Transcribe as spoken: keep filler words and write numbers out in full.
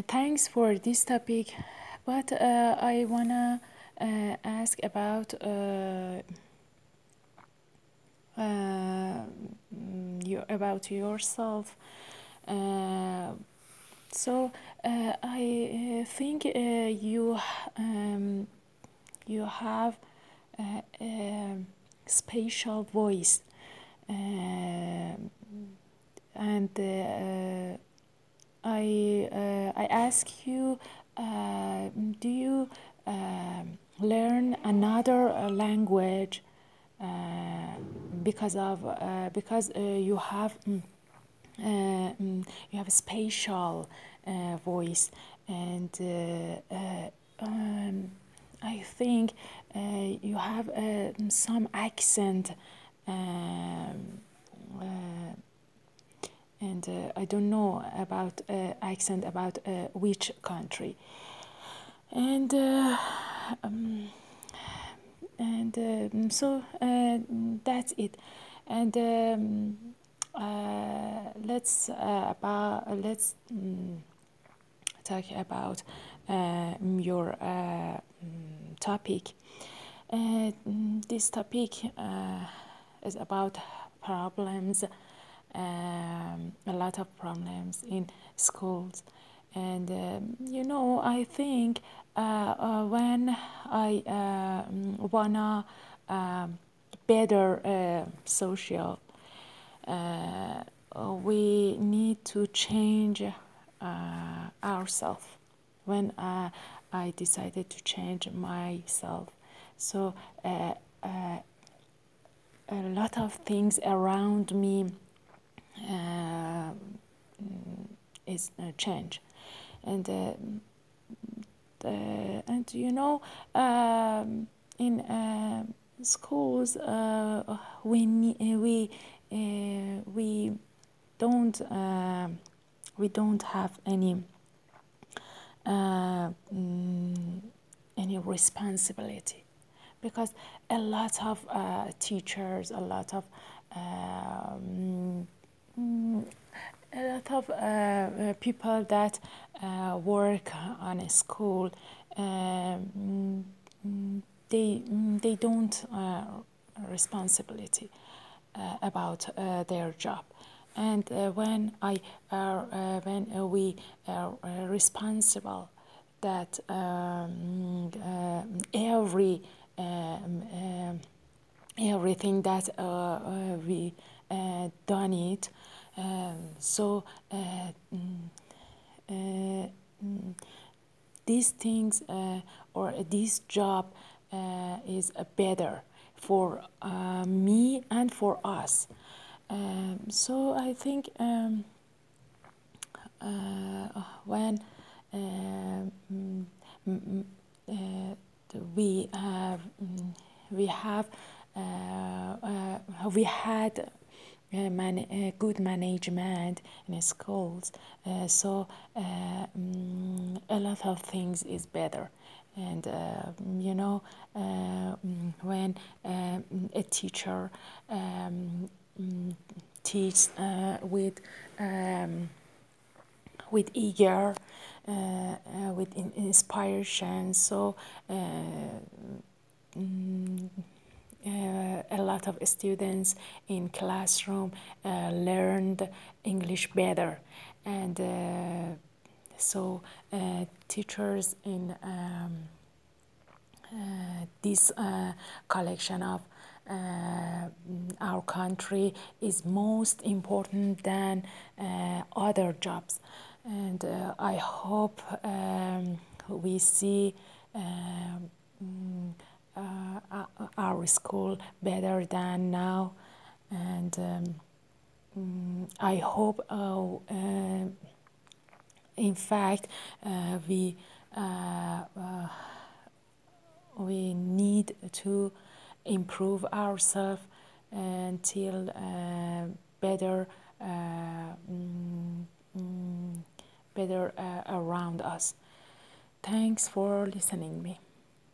thanks for this topic, but uh, I wanna uh, ask about uh, uh, you about yourself. Uh, so uh, I uh, think uh, you um, you have a, a spatial voice, uh, and uh, I uh, I ask you, uh, do you um learn another uh, language uh, because of uh, because uh, you have mm, uh, mm, you have a spatial uh, voice, and uh, uh, um, I think uh, you have uh, some accent. Um, uh, and uh, I don't know about uh, accent about uh, which country. And uh, um, and um, so uh, that's it. And um, uh, let's uh, about let's um, talk about uh, your uh, topic. Uh, this topic uh, is about problems, um, a lot of problems in schools. And um, you know, I think uh, uh, when I uh, wanna um, better uh, social, uh, we need to change uh, ourselves. When uh, I decided to change myself, so uh, uh, a lot of things around me uh, is uh, change, and uh, the, and you know, um, in uh, schools uh, we we uh, we don't uh, we don't have any uh, mm, any responsibility, because a lot of uh, teachers, a lot of um, mm, a lot of uh, uh, people that uh, work on a school, um, mm, they mm, they don't uh, responsibility uh, about uh, their job. And uh, when I are uh, when uh, we are uh, responsible, that um, uh, every um, um, everything that uh, uh, we uh, done it, um, so uh, mm, uh, mm, these things uh, or this job uh, is uh, better for uh, me and for us. Um, so I think um, uh, when uh, mm, mm, uh, we have mm, we have uh, uh, we had uh, man, uh, good management in schools, uh, so uh, mm, a lot of things is better. And uh, you know, uh, mm, when um, a teacher um, mm, teaches uh, with um, with eager, uh, uh, with in- inspiration, so uh, mm, uh, a lot of students in classroom uh, learned English better. And uh, so uh, teachers in um, uh, this uh, collection of uh, our country is most important than uh, other jobs. And uh, I hope um, we see um, mm, uh, our school better than now. And um, mm, I hope, uh, uh, in fact, uh, we uh, uh, we need to improve ourselves until uh, better uh, mm, mm, better uh, around us. Thanks for listening me.